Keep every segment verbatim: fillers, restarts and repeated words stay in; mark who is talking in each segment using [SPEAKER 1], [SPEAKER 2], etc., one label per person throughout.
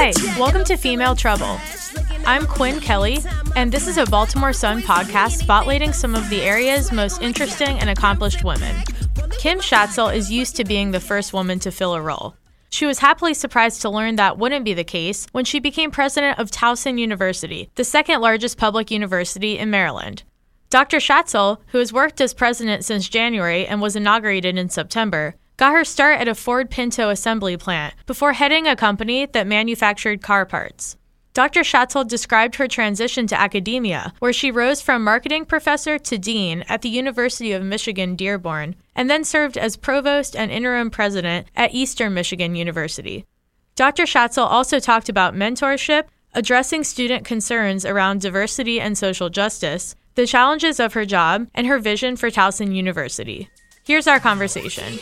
[SPEAKER 1] Hi, welcome to Female Trouble. I'm Quinn Kelly, and this is a Baltimore Sun podcast spotlighting some of the area's most interesting and accomplished women. Kim Schatzel is used to being the first woman to fill a role. She was happily surprised to learn that wouldn't be the case when she became president of Towson University, the second largest public university in Maryland. Doctor Schatzel, who has worked as president since January and was inaugurated in September, got her start at a Ford Pinto assembly plant before heading a company that manufactured car parts. Doctor Schatzel described her transition to academia, where she rose from marketing professor to dean at the University of Michigan Dearborn, and then served as provost and interim president at Eastern Michigan University. Doctor Schatzel also talked about mentorship, addressing student concerns around diversity and social justice, the challenges of her job, and her vision for Towson University. Here's our conversation.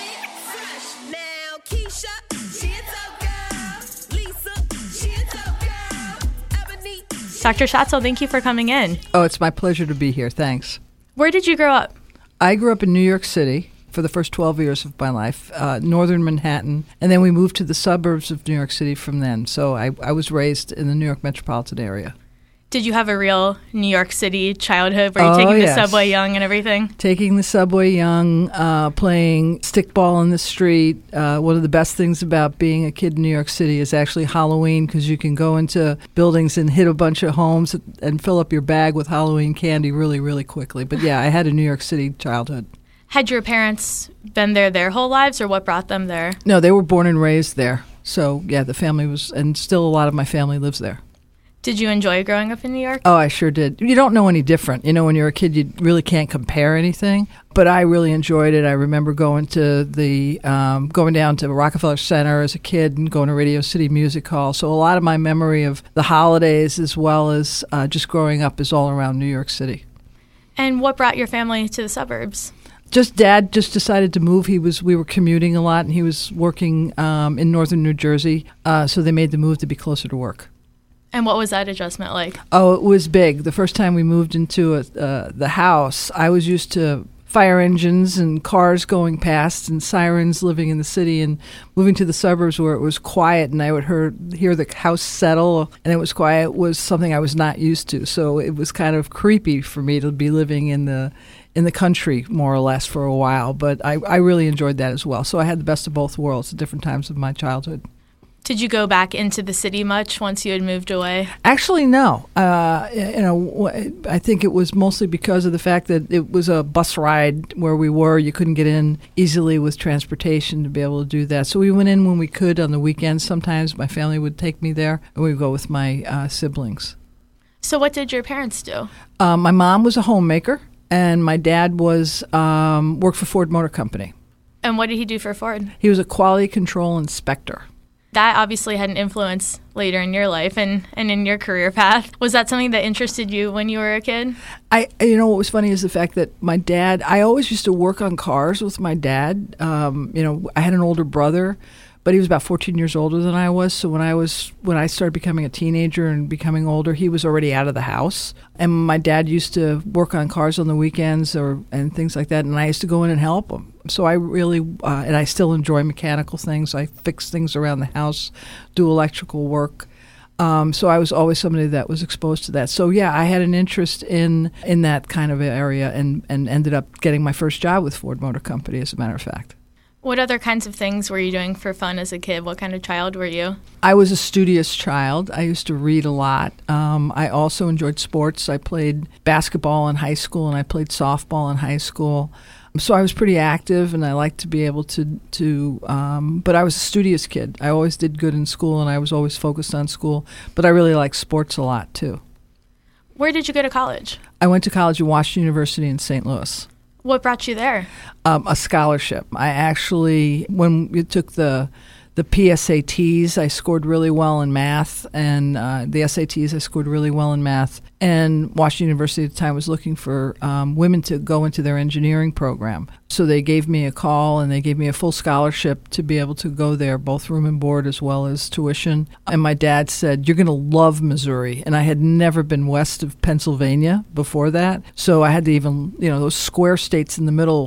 [SPEAKER 1] Doctor Schatzel, thank you for coming in.
[SPEAKER 2] Oh, it's my pleasure to be here. Thanks.
[SPEAKER 1] Where did you grow up?
[SPEAKER 2] I grew up in New York City for the first twelve years of my life, uh, northern Manhattan, and then we moved to the suburbs of New York City from then. So I, I was raised in the New York metropolitan area.
[SPEAKER 1] Did you have a real New York City childhood? Were you
[SPEAKER 2] oh,
[SPEAKER 1] taking
[SPEAKER 2] yes.
[SPEAKER 1] the subway young and everything?
[SPEAKER 2] Taking the subway young, uh, playing stickball in the street. Uh, one of the best things about being a kid in New York City is actually Halloween, because you can go into buildings and hit a bunch of homes and fill up your bag with Halloween candy really, really quickly. But yeah, I had a New York City childhood.
[SPEAKER 1] Had your parents been there their whole lives, or what brought them there?
[SPEAKER 2] No, they were born and raised there. So yeah, the family was, and still a lot of my family lives there.
[SPEAKER 1] Did you enjoy growing up in New York?
[SPEAKER 2] Oh, I sure did. You don't know any different. You know, when you're a kid, you really can't compare anything. But I really enjoyed it. I remember going to the um, going down to Rockefeller Center as a kid and going to Radio City Music Hall. So a lot of my memory of the holidays as well as uh, just growing up is all around New York City.
[SPEAKER 1] And what brought your family to the suburbs?
[SPEAKER 2] Just Dad just decided to move. He was we were commuting a lot, and he was working um, in northern New Jersey. Uh, so they made the move to be closer to work.
[SPEAKER 1] And what was that adjustment like?
[SPEAKER 2] Oh, it was big. The first time we moved into a, uh, the house, I was used to fire engines and cars going past and sirens living in the city, and moving to the suburbs where it was quiet and I would hear, hear the house settle and it was quiet was something I was not used to. So it was kind of creepy for me to be living in the in the country more or less for a while. But I, I really enjoyed that as well. So I had the best of both worlds at different times of my childhood.
[SPEAKER 1] Did you go back into the city much once you had moved away?
[SPEAKER 2] Actually, no. Uh, you know, I think it was mostly because of the fact that it was a bus ride where we were. You couldn't get in easily with transportation to be able to do that. So we went in when we could on the weekends. Sometimes my family would take me there, and we would go with my uh, siblings.
[SPEAKER 1] So what did your parents do?
[SPEAKER 2] Uh, my mom was a homemaker, and my dad was um, worked for Ford Motor Company.
[SPEAKER 1] And what did he do for Ford?
[SPEAKER 2] He was a quality control inspector.
[SPEAKER 1] That obviously had an influence later in your life and, and in your career path. Was that something that interested you when you were a kid?
[SPEAKER 2] I, you know, what was funny is the fact that my dad, I always used to work on cars with my dad. Um, you know, I had an older brother, but he was about fourteen years older than I was. So when I was, when I started becoming a teenager and becoming older, he was already out of the house. And my dad used to work on cars on the weekends or and things like that. And I used to go in and help him. So I really, uh, and I still enjoy mechanical things. I fix things around the house, do electrical work. Um, so I was always somebody that was exposed to that. So yeah, I had an interest in in that kind of area, and, and ended up getting my first job with Ford Motor Company, as a matter of fact.
[SPEAKER 1] What other kinds of things were you doing for fun as a kid? What kind of child were you?
[SPEAKER 2] I was a studious child. I used to read a lot. Um, I also enjoyed sports. I played basketball in high school, and I played softball in high school. So I was pretty active, and I liked to be able to, to um, but I was a studious kid. I always did good in school, and I was always focused on school. But I really liked sports a lot, too.
[SPEAKER 1] Where did you go to college?
[SPEAKER 2] I went to college at Washington University in Saint Louis.
[SPEAKER 1] What brought you there?
[SPEAKER 2] Um, a scholarship. I actually, when we took the the P S A Ts, I scored really well in math, and uh, the S A Ts, I scored really well in math. And Washington University at the time was looking for um, women to go into their engineering program. So they gave me a call, and they gave me a full scholarship to be able to go there, both room and board as well as tuition. And my dad said, "You're going to love Missouri." And I had never been west of Pennsylvania before that. So I had to even, you know, those square states in the middle,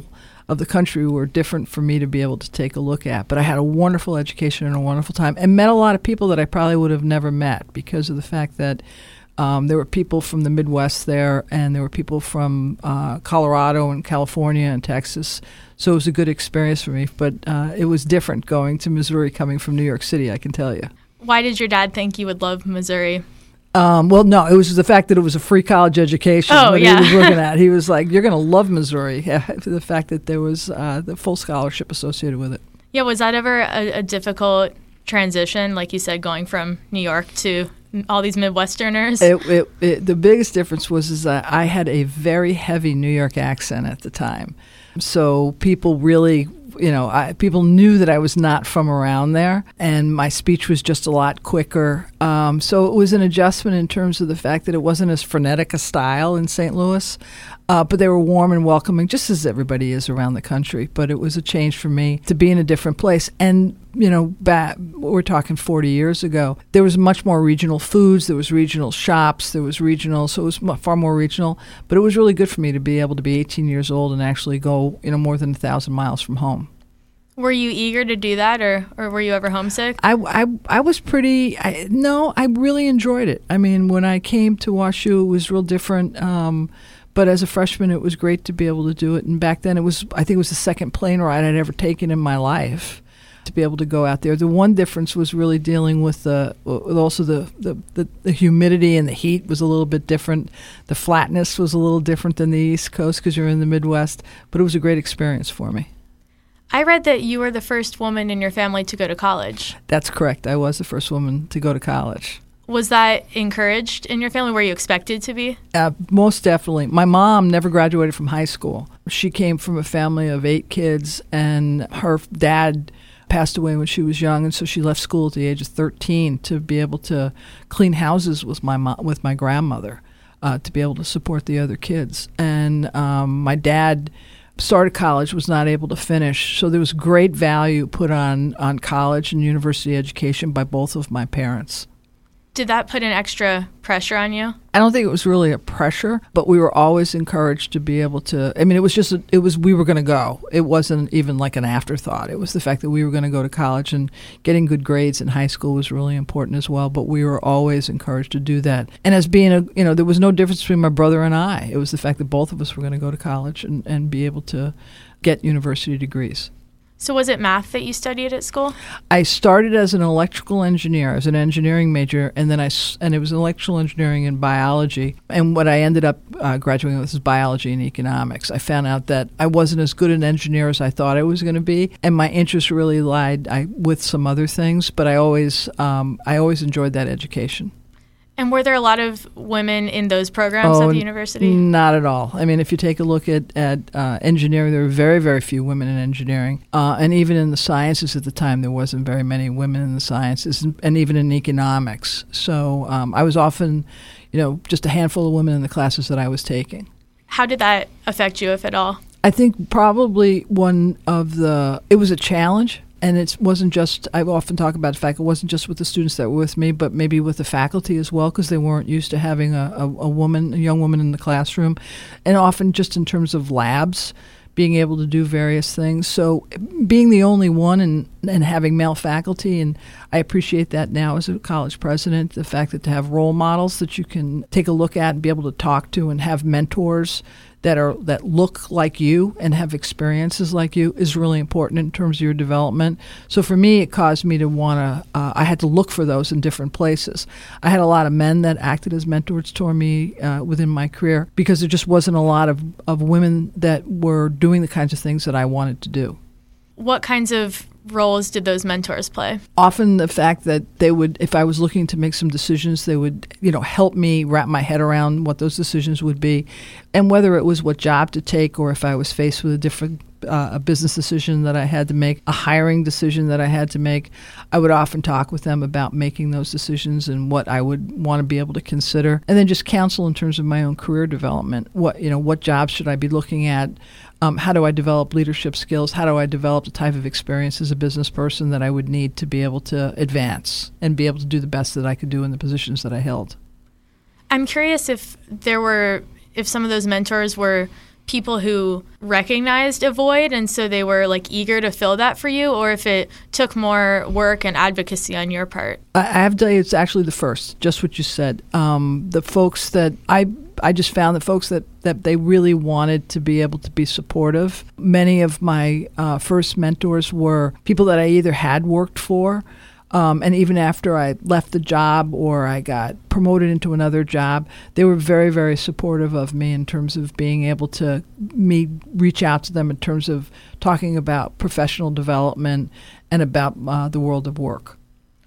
[SPEAKER 2] of the country were different for me to be able to take a look at. But I had a wonderful education and a wonderful time, and met a lot of people that I probably would have never met because of the fact that um, there were people from the Midwest there, and there were people from uh, Colorado and California and Texas. So it was a good experience for me. But uh, it was different going to Missouri coming from New York City, I can tell you.
[SPEAKER 1] Why did your dad think you would love Missouri?
[SPEAKER 2] Um, well, no, it was the fact that it was a free college education
[SPEAKER 1] oh,
[SPEAKER 2] that
[SPEAKER 1] yeah.
[SPEAKER 2] he was looking at. He was like, you're going to love Missouri, for the fact that there was uh, the full scholarship associated with it.
[SPEAKER 1] Yeah, was that ever a, a difficult transition, like you said, going from New York to all these Midwesterners?
[SPEAKER 2] It, it, it, the biggest difference was is that I had a very heavy New York accent at the time. So people really... You know, I, people knew that I was not from around there, and my speech was just a lot quicker. Um, so it was an adjustment in terms of the fact that it wasn't as frenetic a style in Saint Louis, uh, but they were warm and welcoming, just as everybody is around the country. But it was a change for me to be in a different place. And, you know, back, we're talking forty years ago, there was much more regional foods, there was regional shops, there was regional, so it was far more regional. But it was really good for me to be able to be eighteen years old and actually go, you know, more than a thousand miles from home.
[SPEAKER 1] Were you eager to do that, or, or were you ever homesick?
[SPEAKER 2] I, I, I was pretty, I, no, I really enjoyed it. I mean, when I came to WashU, it was real different. Um, but as a freshman, it was great to be able to do it. And back then, it was, I think it was the second plane ride I'd ever taken in my life to be able to go out there. The one difference was really dealing with the, with also the, the, the, the humidity and the heat was a little bit different. The flatness was a little different than the East Coast because you're in the Midwest. But it was a great experience for me.
[SPEAKER 1] I read that you were the first woman in your family to go to college.
[SPEAKER 2] That's correct. I was the first woman to go to college.
[SPEAKER 1] Was that encouraged in your family? Were you expected to be?
[SPEAKER 2] Uh, most definitely. My mom never graduated from high school. She came from a family of eight kids, and her dad passed away when she was young, and so she left school at the age of thirteen to be able to clean houses with my mo- with my grandmother, uh, to be able to support the other kids. And um, my dad started college, was not able to finish. So there was great value put on, on college and university education by both of my parents.
[SPEAKER 1] Did that put an extra pressure on you?
[SPEAKER 2] I don't think it was really a pressure, but we were always encouraged to be able to, I mean, it was just, a, it was, we were going to go. It wasn't even like an afterthought. It was the fact that we were going to go to college, and getting good grades in high school was really important as well, but we were always encouraged to do that. And as being a, you know, there was no difference between my brother and I. It was the fact that both of us were going to go to college and, and be able to get university degrees.
[SPEAKER 1] So was it math that you studied at school?
[SPEAKER 2] I started as an electrical engineer, as an engineering major, and then I and it was electrical engineering and biology. And what I ended up uh, graduating with is biology and economics. I found out that I wasn't as good an engineer as I thought I was going to be, and my interest really lied I, with some other things. But I always um, I always enjoyed that education.
[SPEAKER 1] And were there a lot of women in those programs
[SPEAKER 2] oh,
[SPEAKER 1] at the university?
[SPEAKER 2] Not at all. I mean, if you take a look at, at uh, engineering, there were very, very few women in engineering. Uh, and even in the sciences at the time, there wasn't very many women in the sciences, and, and even in economics. So um, I was often, you know, just a handful of women in the classes that I was taking.
[SPEAKER 1] How did that affect you, if at all?
[SPEAKER 2] I think probably one of the, it was a challenge. And it wasn't just, I often talk about the fact it wasn't just with the students that were with me, but maybe with the faculty as well, because they weren't used to having a, a, a woman, a young woman in the classroom. And often just in terms of labs, being able to do various things. So being the only one and, and having male faculty, and I appreciate that now as a college president, the fact that to have role models that you can take a look at and be able to talk to and have mentors that are that look like you and have experiences like you is really important in terms of your development. So for me, it caused me to want to, uh, I had to look for those in different places. I had a lot of men that acted as mentors toward me uh, within my career because there just wasn't a lot of, of women that were doing the kinds of things that I wanted to do.
[SPEAKER 1] What kinds of roles did those mentors play?
[SPEAKER 2] Often the fact that they would, if I was looking to make some decisions, they would, you know, help me wrap my head around what those decisions would be, and whether it was what job to take, or if I was faced with a different uh, a business decision that I had to make, a hiring decision that I had to make, I would often talk with them about making those decisions and what I would want to be able to consider, and then just counsel in terms of my own career development. What, you know, what jobs should I be looking at? Um, how do I develop leadership skills? How do I develop the type of experience as a business person that I would need to be able to advance and be able to do the best that I could do in the positions that I held?
[SPEAKER 1] I'm curious if there were, if some of those mentors were people who recognized a void and so they were like eager to fill that for you, or if it took more work and advocacy on your part?
[SPEAKER 2] I have to tell you, it's actually the first, just what you said. Um, the folks that I I just found that folks that, that they really wanted to be able to be supportive. Many of my uh, first mentors were people that I either had worked for, Um, and even after I left the job or I got promoted into another job, they were very, very supportive of me in terms of being able to me reach out to them in terms of talking about professional development and about uh, the world of work.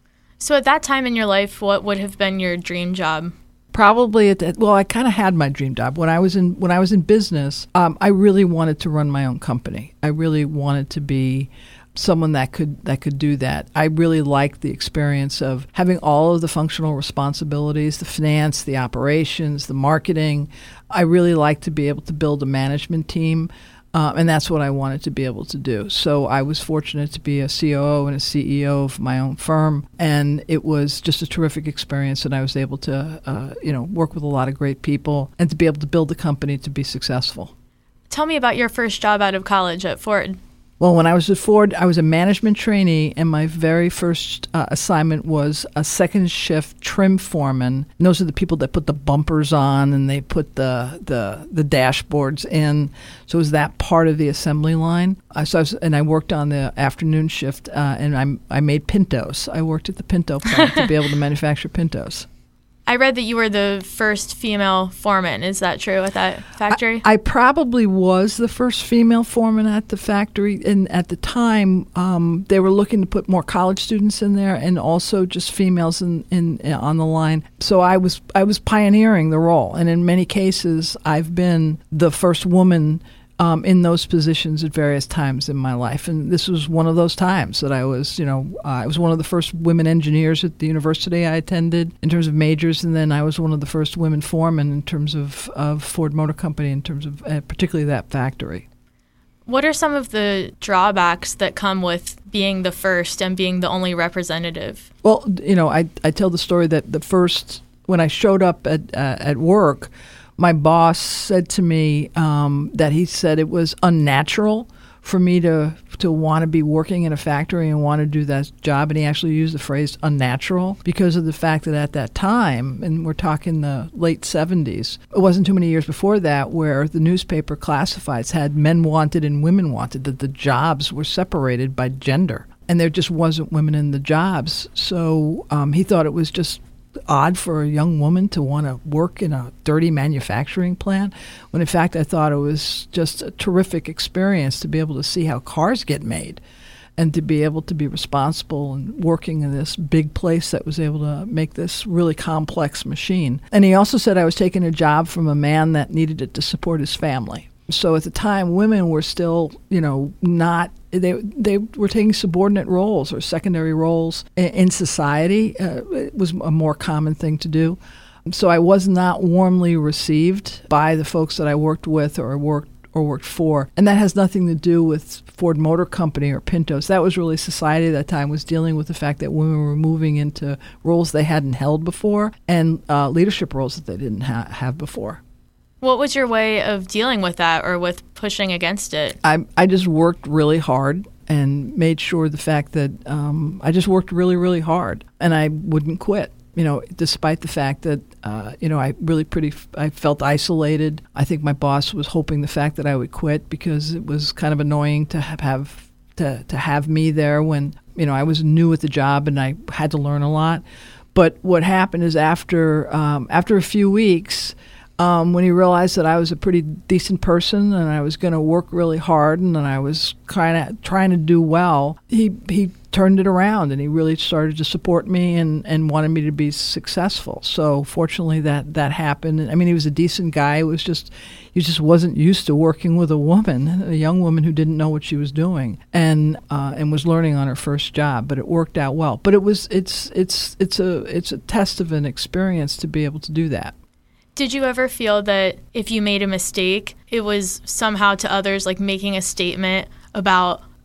[SPEAKER 1] So at that time in your life, what would have been your dream job?
[SPEAKER 2] Probably at that, well, I kind of had my dream job when I was in when I was in business. Um, I really wanted to run my own company. I really wanted to be someone that could that could do that. I really liked the experience of having all of the functional responsibilities, the finance, the operations, the marketing. I really liked to be able to build a management team, uh, and that's what I wanted to be able to do. So I was fortunate to be a C O O and a C E O of my own firm, and it was just a terrific experience, and I was able to uh, you know, work with a lot of great people and to be able to build the company to be successful.
[SPEAKER 1] Tell me about your first job out of college at Ford.
[SPEAKER 2] Well, when I was at Ford, I was a management trainee, and my very first uh, assignment was a second shift trim foreman. And those are the people that put the bumpers on and they put the the, the dashboards in. So it was that part of the assembly line. Uh, so I was, and I worked on the afternoon shift, uh, and I I made Pintos. I worked at the Pinto plant to be able to manufacture Pintos.
[SPEAKER 1] I read that you were the first female foreman. Is that true at that factory?
[SPEAKER 2] I, I probably was the first female foreman at the factory. And at the time, um, they were looking to put more college students in there and also just females in, in, in on the line. So I was I was pioneering the role. And in many cases, I've been the first woman Um, in those positions at various times in my life. And this was one of those times that I was, you know, uh, I was one of the first women engineers at the university I attended in terms of majors, and then I was one of the first women foremen in terms of, of Ford Motor Company, in terms of uh, particularly that factory.
[SPEAKER 1] What are some of the drawbacks that come with being the first and being the only representative?
[SPEAKER 2] Well, you know, I, I tell the story that the first, when I showed up at uh, at work, my boss said to me um, that he said it was unnatural for me to to want to be working in a factory and want to do that job. And he actually used the phrase unnatural because of the fact that at that time, and we're talking the late seventies, it wasn't too many years before that where the newspaper classifieds had men wanted and women wanted, that the jobs were separated by gender. And there just wasn't women in the jobs. So um, he thought it was just odd for a young woman to want to work in a dirty manufacturing plant, when in fact I thought it was just a terrific experience to be able to see how cars get made and to be able to be responsible and working in this big place that was able to make this really complex machine. And he also said I was taking a job from a man that needed it to support his family. So at the time, women were still, you know, not, they they were taking subordinate roles or secondary roles in, in society. Uh, it was a more common thing to do. So I was not warmly received by the folks that I worked with or worked or worked for. And that has nothing to do with Ford Motor Company or Pintos. That was really society at that time was dealing with the fact that women were moving into roles they hadn't held before and uh, leadership roles that they didn't ha- have before.
[SPEAKER 1] What was your way of dealing with that or with pushing against it?
[SPEAKER 2] I I just worked really hard and made sure the fact that um, I just worked really, really hard, and I wouldn't quit. You know, despite the fact that, uh, you know, I really pretty, I felt isolated. I think my boss was hoping the fact that I would quit because it was kind of annoying to have, have to, to have me there when, you know, I was new at the job and I had to learn a lot. But what happened is after um, after a few weeks, Um, when he realized that I was a pretty decent person and I was going to work really hard and I was kind of trying to do well, he he turned it around and he really started to support me and, and wanted me to be successful. So fortunately that, that happened. I mean, he was a decent guy. It was just, he just wasn't used to working with a woman, a young woman who didn't know what she was doing and uh, and was learning on her first job. But it worked out well. But it was it's it's it's a it's a test of an experience to be able to do that.
[SPEAKER 1] Did you ever feel that if you made a mistake, it was somehow to others like making a statement about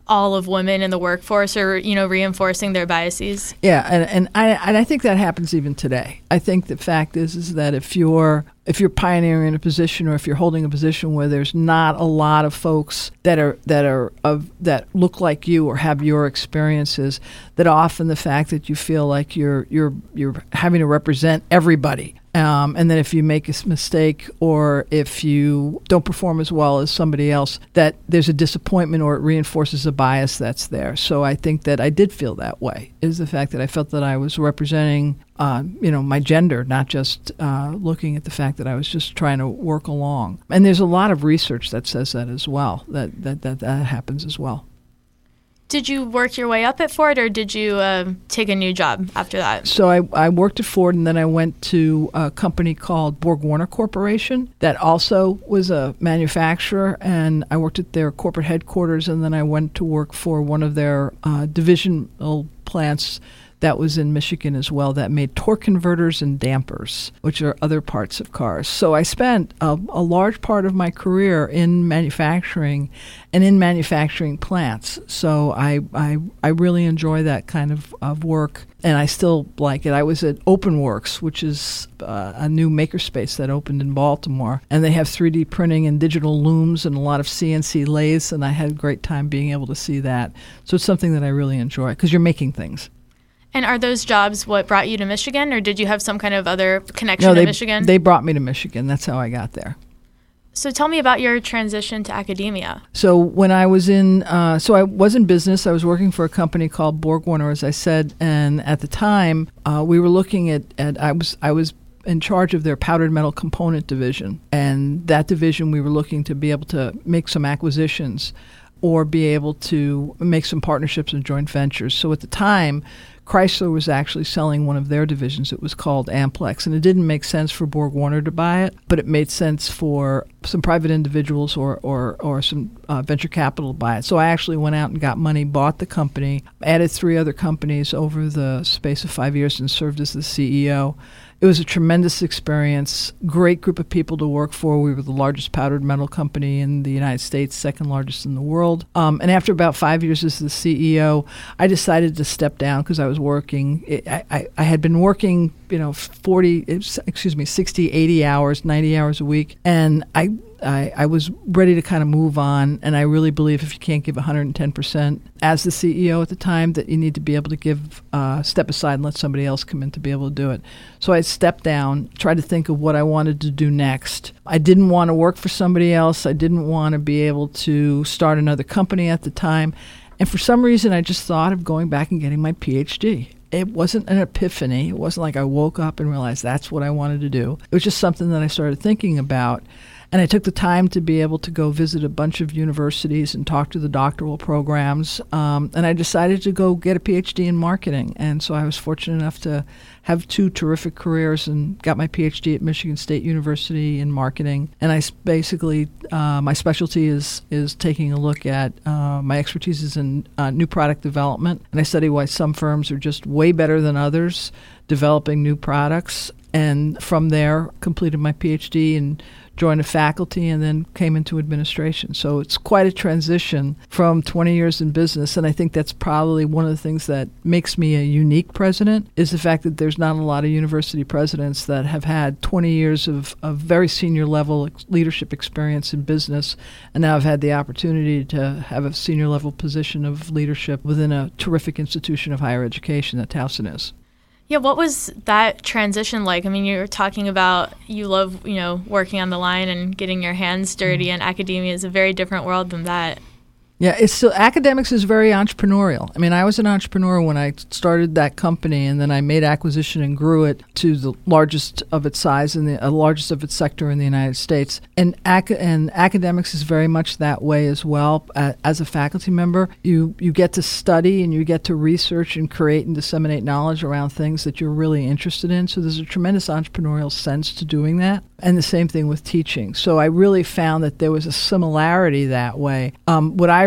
[SPEAKER 1] all of women in the workforce or, you know, reinforcing their biases?
[SPEAKER 2] Yeah, and, and I and I think that happens even today. I think the fact is is that if you're if you're pioneering a position or if you're holding a position where there's not a lot of folks that are that are of that look like you or have your experiences, that often the fact that you feel like you're you're you're having to represent everybody. Um, and then if you make a mistake or if you don't perform as well as somebody else, that there's a disappointment or it reinforces a bias that's there. So I think that I did feel that way, is the fact that I felt that I was representing, uh, you know, my gender, not just uh, looking at the fact that I was just trying to work along. And there's a lot of research that says that as well, that that, that, that happens as well.
[SPEAKER 1] Did you work your way up at Ford, or did you uh, take a new job after that?
[SPEAKER 2] So I, I worked at Ford, and then I went to a company called BorgWarner Corporation that also was a manufacturer, and I worked at their corporate headquarters, and then I went to work for one of their uh, divisional plants that was in Michigan as well, that made torque converters and dampers, which are other parts of cars. So I spent a, a large part of my career in manufacturing and in manufacturing plants. So I I, I really enjoy that kind of, of work, and I still like it. I was at OpenWorks, which is uh, a new makerspace that opened in Baltimore, and they have three D printing and digital looms and a lot of C N C lathes, and I had a great time being able to see that. So it's something that I really enjoy because you're making things.
[SPEAKER 1] And are those jobs what brought you to Michigan, or did you have some kind of other connection
[SPEAKER 2] no, they,
[SPEAKER 1] to Michigan?
[SPEAKER 2] They brought me to Michigan. That's how I got there.
[SPEAKER 1] So tell me about your transition to academia.
[SPEAKER 2] So when I was in, uh, so I was in business. I was working for a company called BorgWarner, as I said, and at the time uh, we were looking at, at I was I was in charge of their powdered metal component division, and that division we were looking to be able to make some acquisitions or be able to make some partnerships and joint ventures. So at the time, Chrysler was actually selling one of their divisions. It was called Amplex, and it didn't make sense for BorgWarner to buy it, but it made sense for some private individuals or or, or some uh, venture capital to buy it. So I actually went out and got money, bought the company, added three other companies over the space of five years, and served as the C E O. It was a tremendous experience, great group of people to work for. We were the largest powdered metal company in the United States, second largest in the world. Um, and after about five years as the C E O, I decided to step down because I was working. I, I, I had been working, you know, forty, excuse me, sixty, eighty hours, ninety hours a week. And I I, I was ready to kind of move on, and I really believe if you can't give one hundred ten percent as the C E O at the time, that you need to be able to give, uh, step aside and let somebody else come in to be able to do it. So I stepped down, tried to think of what I wanted to do next. I didn't want to work for somebody else. I didn't want to be able to start another company at the time. And for some reason, I just thought of going back and getting my P H D. It wasn't an epiphany. It wasn't like I woke up and realized that's what I wanted to do. It was just something that I started thinking about. And I took the time to be able to go visit a bunch of universities and talk to the doctoral programs. Um, and I decided to go get a P H D in marketing. And so I was fortunate enough to have two terrific careers and got my P H D at Michigan State University in marketing. And I basically, uh, my specialty is is taking a look at, uh, my expertise is in uh, new product development. And I study why some firms are just way better than others developing new products. And from there, completed my P H D and joined a faculty and then came into administration. So it's quite a transition from twenty years in business. And I think that's probably one of the things that makes me a unique president is the fact that there's not a lot of university presidents that have had twenty years of, of very senior level leadership experience in business. And now I've had the opportunity to have a senior level position of leadership within a terrific institution of higher education that Towson is.
[SPEAKER 1] Yeah, what was that transition like? I mean, you were talking about you love, you know, working on the line and getting your hands dirty, mm-hmm. and academia is a very different world than that.
[SPEAKER 2] Yeah, it's still, academics is very entrepreneurial. I mean, I was an entrepreneur when I started that company, and then I made acquisition and grew it to the largest of its size and the uh, largest of its sector in the United States. And ac- and academics is very much that way as well. Uh, as a faculty member, you, you get to study and you get to research and create and disseminate knowledge around things that you're really interested in. So there's a tremendous entrepreneurial sense to doing that. And the same thing with teaching. So I really found that there was a similarity that way. Um, what I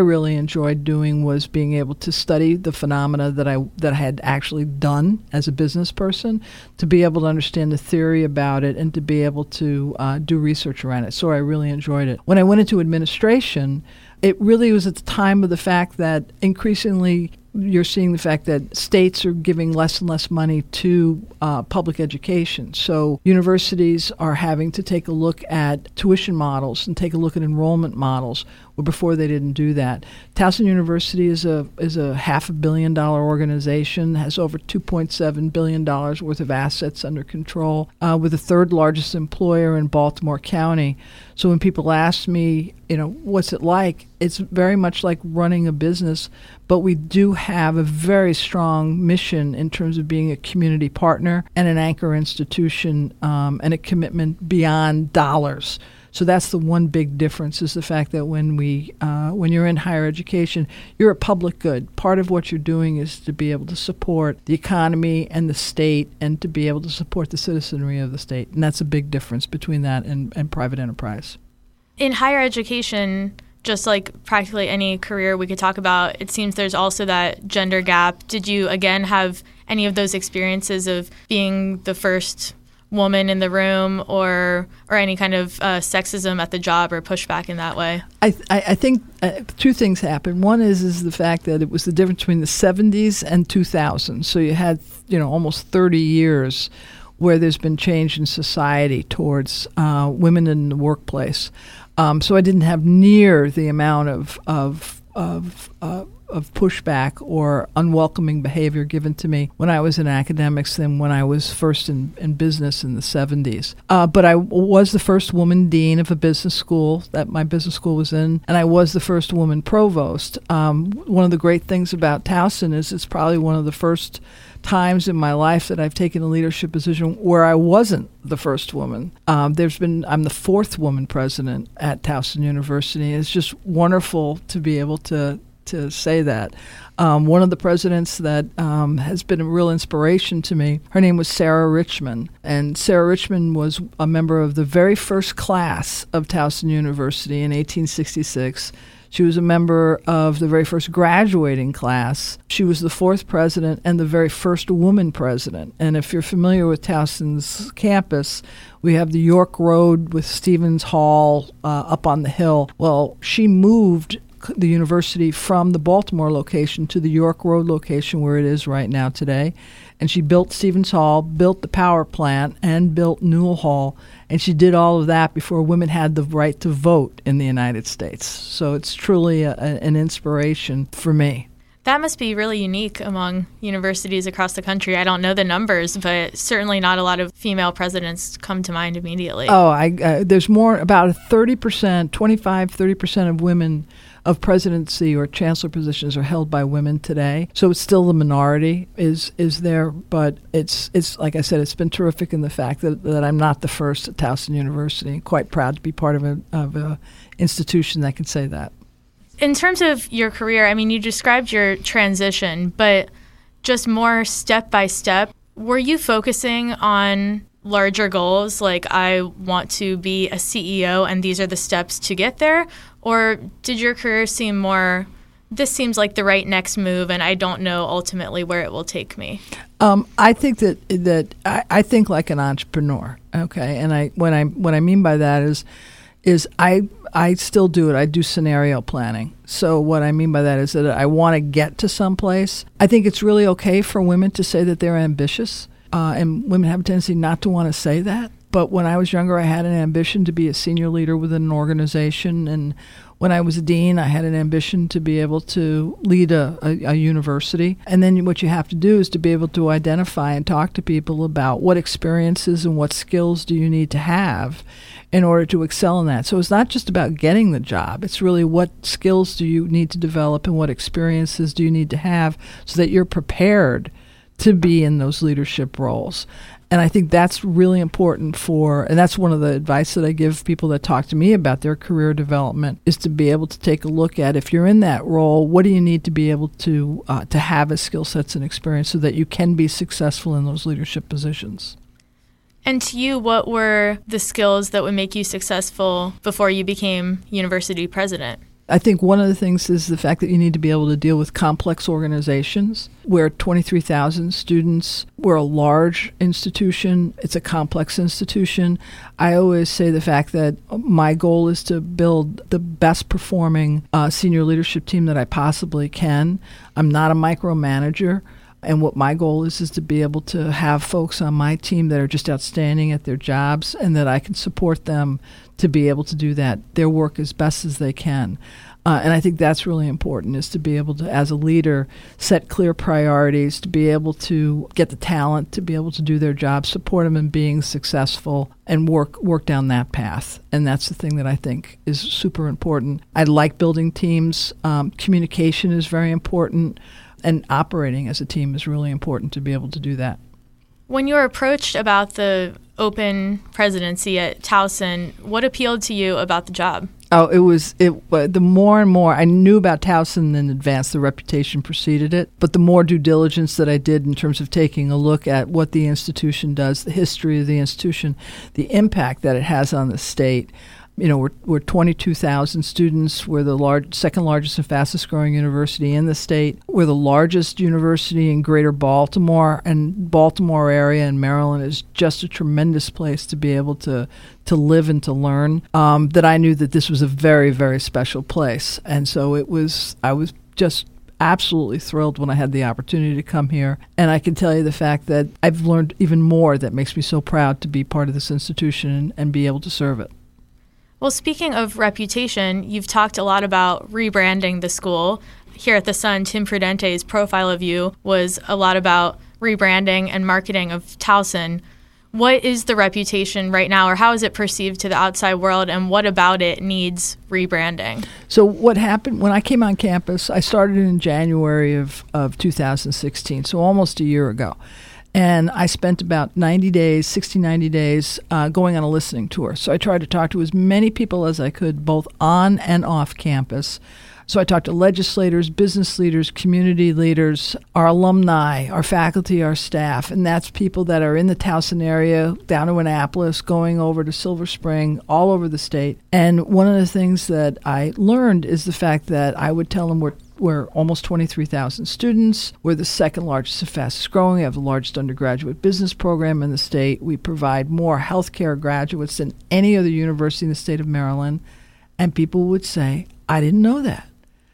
[SPEAKER 2] really enjoyed doing was being able to study the phenomena that I that I had actually done as a business person, to be able to understand the theory about it and to be able to uh, do research around it. So I really enjoyed it. When I went into administration, it really was at the time of the fact that increasingly you're seeing the fact that states are giving less and less money to uh, public education. So universities are having to take a look at tuition models and take a look at enrollment models, where before they didn't do that. Towson University is a is a half a billion dollar organization, has over two point seven billion dollars worth of assets under control, uh, with the third largest employer in Baltimore County. So when people ask me, you know, what's it like? It's very much like running a business, but we do have a very strong mission in terms of being a community partner and an anchor institution, um, and a commitment beyond dollars. So that's the one big difference, is the fact that when we, uh, when you're in higher education, you're a public good. Part of what you're doing is to be able to support the economy and the state, and to be able to support the citizenry of the state. And that's a big difference between that and, and private enterprise.
[SPEAKER 1] In higher education, just like practically any career we could talk about, it seems there's also that gender gap. Did you, again, have any of those experiences of being the first woman in the room, or or any kind of uh, sexism at the job or pushback in that way?
[SPEAKER 2] I th- I think uh, two things happened. One is is the fact that it was the difference between the seventies and two thousand. So you had, you know, almost thirty years where there's been change in society towards uh, women in the workplace. Um, so I didn't have near the amount of of of uh, of pushback or unwelcoming behavior given to me when I was in academics than when I was first in, in business in the seventies. Uh, but I was the first woman dean of a business school that my business school was in, and I was the first woman provost. Um, one of the great things about Towson is it's probably one of the first times in my life that I've taken a leadership position where I wasn't the first woman. Um, there's been, I'm the fourth woman president at Towson University. It's just wonderful to be able to to say that. Um, one of the presidents that um, has been a real inspiration to me, her name was Sarah Richmond. And Sarah Richmond was a member of the very first class of Towson University in eighteen sixty-six. She was a member of the very first graduating class. She was the fourth president and the very first woman president. And if you're familiar with Towson's campus, we have the York Road with Stevens Hall uh, up on the hill. Well, she moved the university from the Baltimore location to the York Road location where it is right now today. And she built Stevens Hall, built the power plant, and built Newell Hall. And she did all of that before women had the right to vote in the United States. So it's truly a, a, an inspiration for me.
[SPEAKER 1] That must be really unique among universities across the country. I don't know the numbers, but certainly not a lot of female presidents come to mind immediately.
[SPEAKER 2] Oh, I, uh, there's more, about thirty percent, twenty-five, thirty percent of women of presidency or chancellor positions are held by women today. So it's still the minority is is there, but it's it's like I said, it's been terrific in the fact that, that I'm not the first at Towson University. Quite proud to be part of a of a institution that can say that.
[SPEAKER 1] In terms of your career, I mean, you described your transition, but just more step by step, were you focusing on larger goals, like I want to be a C E O and these are the steps to get there? Or did your career seem more, this seems like the right next move and I don't know ultimately where it will take me?
[SPEAKER 2] Um, I think that that I, I think like an entrepreneur, okay? And I when I what I mean by that is is I I still do it. I do scenario planning. So what I mean by that is that I want to get to someplace. I think it's really okay for women to say that they're ambitious. Uh, and women have a tendency not to want to say that. But when I was younger, I had an ambition to be a senior leader within an organization. And when I was a dean, I had an ambition to be able to lead a, a, a university. And then what you have to do is to be able to identify and talk to people about what experiences and what skills do you need to have in order to excel in that. So it's not just about getting the job. It's really what skills do you need to develop and what experiences do you need to have so that you're prepared to be in those leadership roles. And I think that's really important for, and that's one of the advice that I give people that talk to me about their career development, is to be able to take a look at, if you're in that role, what do you need to be able to uh, to have as skill sets and experience so that you can be successful in those leadership positions.
[SPEAKER 1] And to you, what were the skills that would make you successful before you became university president?
[SPEAKER 2] I think one of the things is the fact that you need to be able to deal with complex organizations. We're twenty-three thousand students. We're a large institution. It's a complex institution. I always say the fact that my goal is to build the best performing uh, senior leadership team that I possibly can. I'm not a micromanager. And what my goal is is to be able to have folks on my team that are just outstanding at their jobs and that I can support them to be able to do that, their work as best as they can. Uh, and I think that's really important, is to be able to, as a leader, set clear priorities, to be able to get the talent, to be able to do their job, support them in being successful, and work work down that path. And that's the thing that I think is super important. I like building teams. Um, communication is very important. And operating as a team is really important to be able to do that.
[SPEAKER 1] When you were approached about the open presidency at Towson, what appealed to you about the job?
[SPEAKER 2] Oh, it was it. Uh, the more and more I knew about Towson in advance, the reputation preceded it. But the more due diligence that I did in terms of taking a look at what the institution does, the history of the institution, the impact that it has on the state. You know, we're we're twenty-two thousand students. We're the large, second largest and fastest growing university in the state. We're the largest university in Greater Baltimore, and Baltimore area in Maryland is just a tremendous place to be able to to live and to learn. Um, that I knew that this was a very, very special place, and so it was. I was just absolutely thrilled when I had the opportunity to come here. And I can tell you the fact that I've learned even more that makes me so proud to be part of this institution and, and be able to serve it.
[SPEAKER 1] Well, speaking of reputation, you've talked a lot about rebranding the school. Here at The Sun, Tim Prudente's profile of you was a lot about rebranding and marketing of Towson. What is the reputation right now, or how is it perceived to the outside world, and what about it needs rebranding?
[SPEAKER 2] So what happened when I came on campus, I started in January of, of two thousand sixteen, so almost a year ago. And I spent about ninety days, sixty, ninety days uh, going on a listening tour. So I tried to talk to as many people as I could, both on and off campus. So I talked to legislators, business leaders, community leaders, our alumni, our faculty, our staff. And that's people that are in the Towson area, down to Annapolis, going over to Silver Spring, all over the state. And one of the things that I learned is the fact that I would tell them we're We're almost twenty-three thousand students. We're the second largest and fastest growing. We have the largest undergraduate business program in the state. We provide more healthcare graduates than any other university in the state of Maryland. And people would say, I didn't know that.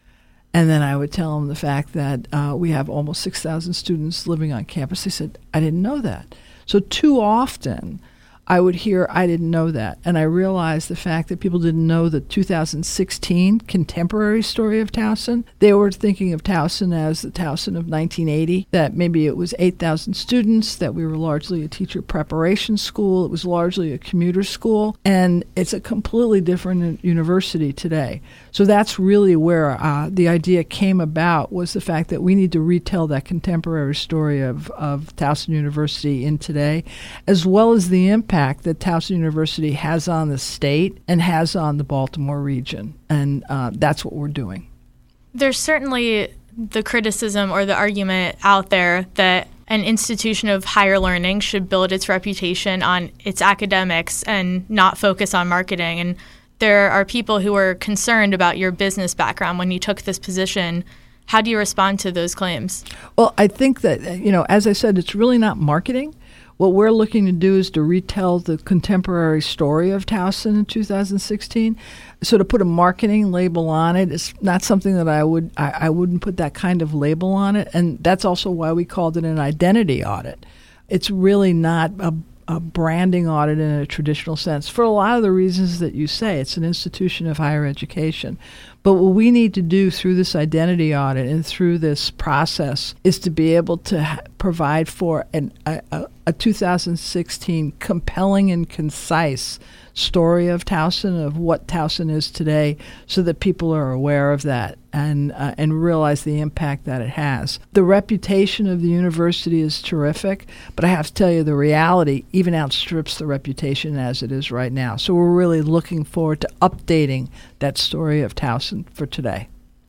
[SPEAKER 2] And then I would tell them the fact that uh, we have almost six thousand students living on campus. They said, I didn't know that. So too often, I would hear, I didn't know that. And I realized the fact that people didn't know the two thousand sixteen contemporary story of Towson. They were thinking of Towson as the Towson of nineteen eighty, that maybe it was eight thousand students, that we were largely a teacher preparation school. It was largely a commuter school. And it's a completely different university today. So that's really where uh, the idea came about, was the fact that we need to retell that contemporary story of, of Towson University in today, as well as the impact that Towson University has on the state and has on the Baltimore region. And uh, that's what we're doing.
[SPEAKER 1] There's certainly the criticism or the argument out there that an institution of higher learning should build its reputation on its academics and not focus on marketing. And there are people who are concerned about your business background when you took this position. How do you respond to those claims?
[SPEAKER 2] Well, I think that, you know, as I said, it's really not marketing. What we're looking to do is to retell the contemporary story of Towson in two thousand sixteen. So to put a marketing label on it is not something that I would, I, I wouldn't put that kind of label on it. And that's also why we called it an identity audit. It's really not a a branding audit in a traditional sense, for a lot of the reasons that you say. It's an institution of higher education. But what we need to do through this identity audit and through this process is to be able to ha- provide for an, a, a two thousand sixteen compelling and concise story of Towson, of what Towson is today, so that people are aware of that and uh, and realize the impact that it has. The reputation of the university is terrific, but I have to tell you, the reality even outstrips the reputation as it is right now. So we're really looking forward to updating that story of Towson for today.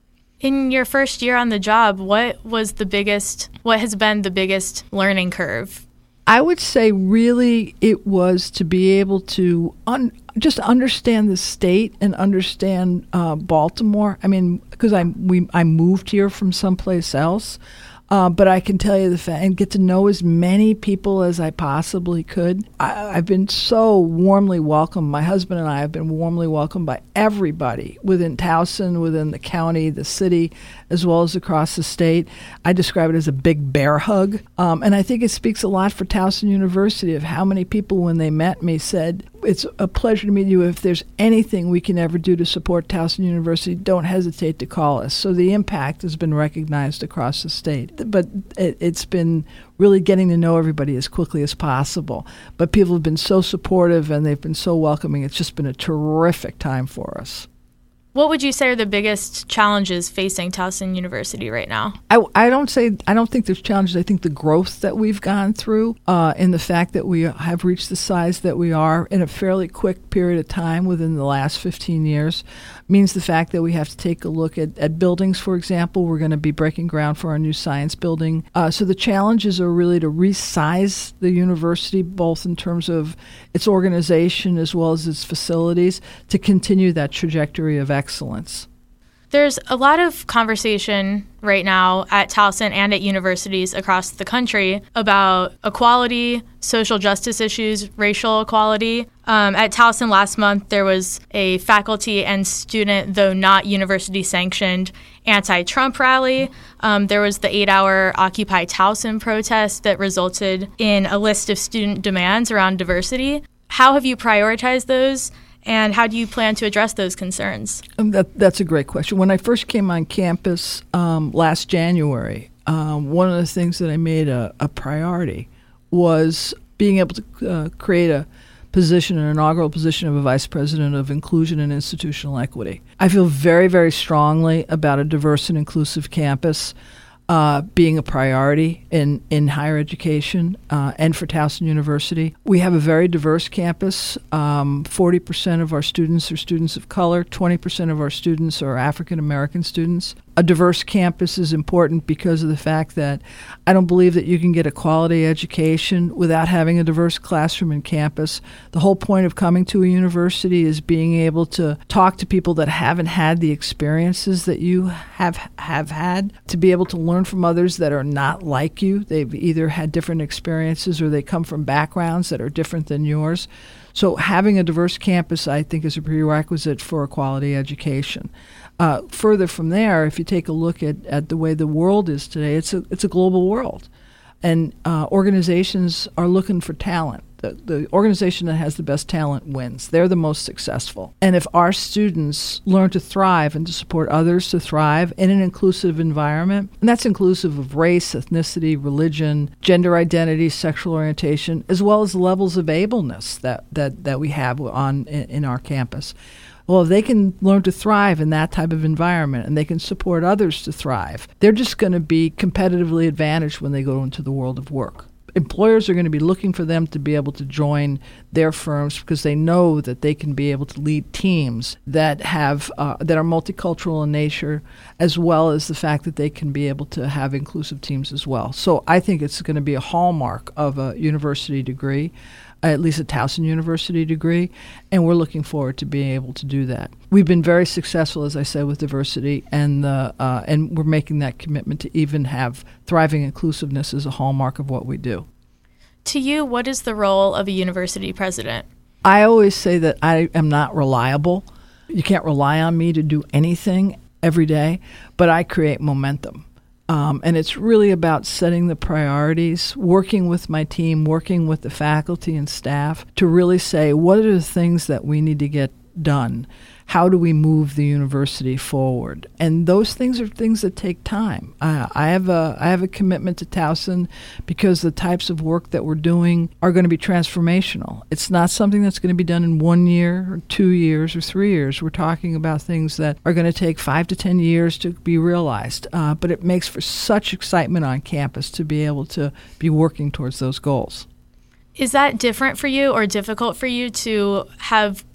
[SPEAKER 1] In your first year on the job, what was the biggest, what has been the biggest learning curve?
[SPEAKER 2] I would say really it was to be able to un- just understand the state and understand uh, Baltimore. I mean, because I we I moved here from someplace else. Uh, but I can tell you the fact, and get to know as many people as I possibly could. I, I've been so warmly welcomed. My husband and I have been warmly welcomed by everybody within Towson, within the county, the city, as well as across the state. I describe it as a big bear hug. Um, and I think it speaks a lot for Towson University of how many people, when they met me, said, it's a pleasure to meet you. If there's anything we can ever do to support Towson University, don't hesitate to call us. So the impact has been recognized across the state. But it, it's been really getting to know everybody as quickly as possible. But people have been so supportive and they've been so welcoming. It's just been a terrific time for us.
[SPEAKER 1] What would you say are the biggest challenges facing Towson University right now?
[SPEAKER 2] I, I don't say I don't think there's challenges. I think the growth that we've gone through, uh, and the fact that we have reached the size that we are in a fairly quick period of time within the last fifteen years, means the fact that we have to take a look at, at buildings. For example, we're going to be breaking ground for our new science building. Uh, so the challenges are really to resize the university, both in terms of its organization as well as its facilities, to continue that trajectory of excellence.
[SPEAKER 1] There's a lot of conversation right now at Towson and at universities across the country about equality, social justice issues, racial equality. Um, at Towson last month, there was a faculty and student, though not university-sanctioned, anti-Trump rally. Um, there was the eight-hour Occupy Towson protest that resulted in a list of student demands around diversity. How have you prioritized those? And how do you plan to address those concerns?
[SPEAKER 2] Um, that, that's a great question. When I first came on campus um, last January, um, one of the things that I made a, a priority was being able to uh, create a position, an inaugural position of a vice president of inclusion and institutional equity. I feel very, very strongly about a diverse and inclusive campus Uh, being a priority in, in higher education uh, and for Towson University. We have a very diverse campus. Um, forty percent of our students are students of color. twenty percent of our students are African American students. A diverse campus is important because of the fact that I don't believe that you can get a quality education without having a diverse classroom and campus. The whole point of coming to a university is being able to talk to people that haven't had the experiences that you have have had, to be able to learn from others that are not like you. They've either had different experiences or they come from backgrounds that are different than yours. So having a diverse campus, I think, is a prerequisite for a quality education. Uh, further from there, if you take a look at, at the way the world is today, it's a it's a global world, and uh, organizations are looking for talent. The, the organization that has the best talent wins. They're the most successful. And if our students learn to thrive and to support others to thrive in an inclusive environment, and that's inclusive of race, ethnicity, religion, gender identity, sexual orientation, as well as levels of ableness that, that, that we have on in, in our campus. Well, if they can learn to thrive in that type of environment and they can support others to thrive, they're just going to be competitively advantaged when they go into the world of work. Employers are going to be looking for them to be able to join their firms because they know that they can be able to lead teams that have uh, that are multicultural in nature, as well as the fact that they can be able to have inclusive teams as well. So I think it's going to be a hallmark of a university degree, at least a Towson University degree, and we're looking forward to being able to do that. We've been very successful, as I said, with diversity, and the uh, and we're making that commitment to even have thriving inclusiveness as a hallmark of what we do.
[SPEAKER 1] To you, what is the role of a university president?
[SPEAKER 2] I always say that I am not reliable. You can't rely on me to do anything every day, but I create momentum. Um, and it's really about setting the priorities, working with my team, working with the faculty and staff to really say, what are the things that we need to get done? How do we move the university forward? And those things are things that take time. Uh, I have a I have a commitment to Towson because the types of work that we're doing are going to be transformational. It's not something that's going to be done in one year or two years or three years. We're talking about things that are going to take five to ten years to be realized. Uh, but it makes for such excitement on campus to be able to be working towards those goals.
[SPEAKER 1] Is that different for you or difficult for you to have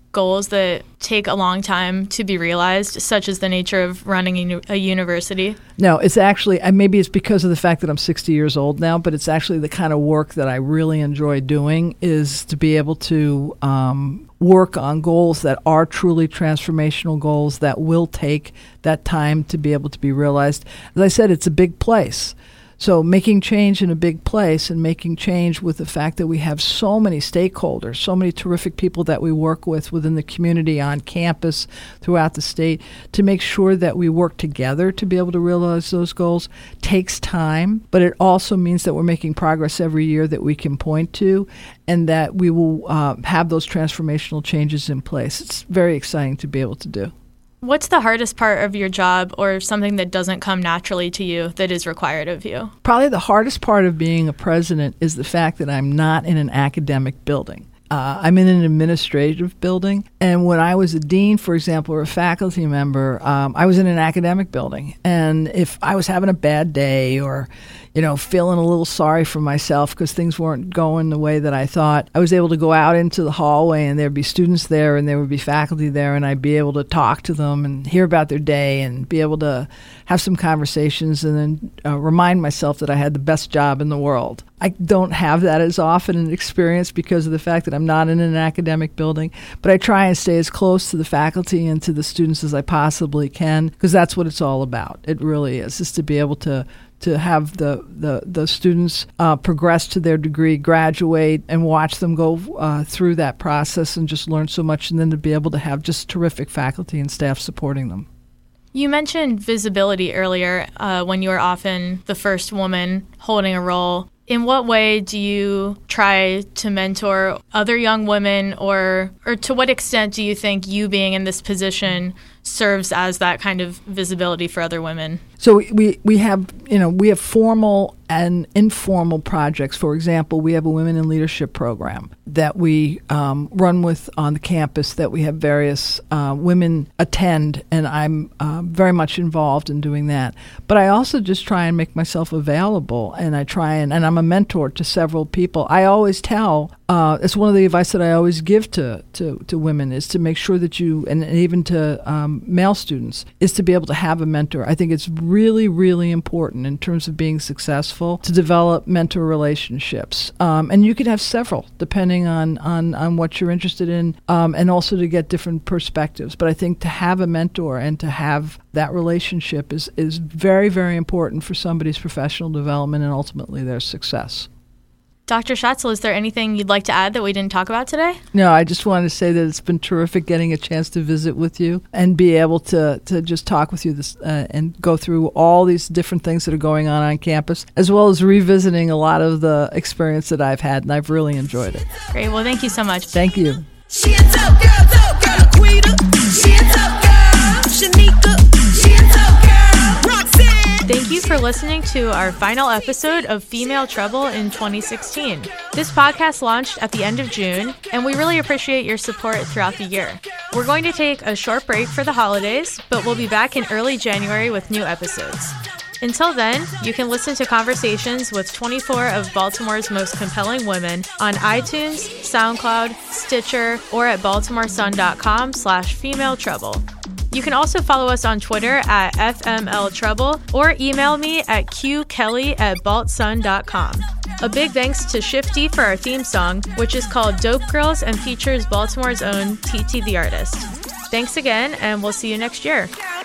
[SPEAKER 1] goals that take a long time to be realized, such as the nature of running a, a university?
[SPEAKER 2] No, it's actually, maybe it's because of the fact that I'm sixty years old now, but it's actually the kind of work that I really enjoy doing is to be able to um, work on goals that are truly transformational goals that will take that time to be able to be realized. As I said, it's a big place. So making change in a big place and making change with the fact that we have so many stakeholders, so many terrific people that we work with within the community, on campus, throughout the state, to make sure that we work together to be able to realize those goals takes time, but it also means that we're making progress every year that we can point to and that we will uh, have those transformational changes in place. It's very exciting to be able to do.
[SPEAKER 1] What's the hardest part of your job, or something that doesn't come naturally to you that is required of you?
[SPEAKER 2] Probably the hardest part of being a president is the fact that I'm not in an academic building. Uh, I'm in an administrative building, and when I was a dean, for example, or a faculty member, um, I was in an academic building. And if I was having a bad day or, you know, feeling a little sorry for myself because things weren't going the way that I thought, I was able to go out into the hallway and there'd be students there and there would be faculty there, and I'd be able to talk to them and hear about their day and be able to have some conversations and then uh, remind myself that I had the best job in the world. I don't have that as often an experience because of the fact that I'm not in an academic building, but I try and stay as close to the faculty and to the students as I possibly can, because that's what it's all about. It really is, is to be able to to have the, the, the students uh, progress to their degree, graduate, and watch them go uh, through that process and just learn so much, and then to be able to have just terrific faculty and staff supporting them.
[SPEAKER 1] You mentioned visibility earlier uh, when you were often the first woman holding a role. In what way do you try to mentor other young women, or or to what extent do you think you being in this position serves as that kind of visibility for other women?
[SPEAKER 2] So we, we have, you know, we have formal and informal projects. For example, we have a Women in Leadership program that we um, run with on the campus that we have various uh, women attend, and I'm uh, very much involved in doing that. But I also just try and make myself available, and I try and, and I'm a mentor to several people. I always tell, uh, it's one of the advice that I always give to, to, to women is to make sure that you, and even to um, male students, is to be able to have a mentor. I think it's really, really important in terms of being successful to develop mentor relationships. Um, and you can have several depending on, on, on what you're interested in, um, and also to get different perspectives. But I think to have a mentor and to have that relationship is, is very, very important for somebody's professional development and ultimately their success.
[SPEAKER 1] Doctor Schatzel, is there anything you'd like to add that we didn't talk about today?
[SPEAKER 2] No, I just wanted to say that it's been terrific getting a chance to visit with you and be able to, to just talk with you this, uh, and go through all these different things that are going on on campus, as well as revisiting a lot of the experience that I've had, and I've really enjoyed it.
[SPEAKER 1] Great. Well, thank you so much.
[SPEAKER 2] Thank you.
[SPEAKER 3] She a tough girl, tough girl, Laquita. She a tough girl, Shanika. She a tough girl, Roxanne.
[SPEAKER 1] Thank you for listening to our final episode of Female Trouble in twenty sixteen. This podcast launched at the end of June, and we really appreciate your support throughout the year. We're going to take a short break for the holidays, but we'll be back in early January with new episodes. Until then, you can listen to conversations with twenty-four of Baltimore's most compelling women on iTunes, SoundCloud, Stitcher, or at baltimoresun.com slash female trouble. You can also follow us on Twitter at F M L Trouble or email me at qkelly at baltsun dot com. A big thanks to Shifty for our theme song, which is called Dope Girls and features Baltimore's own T T the Artist. Thanks again, and we'll see you next year.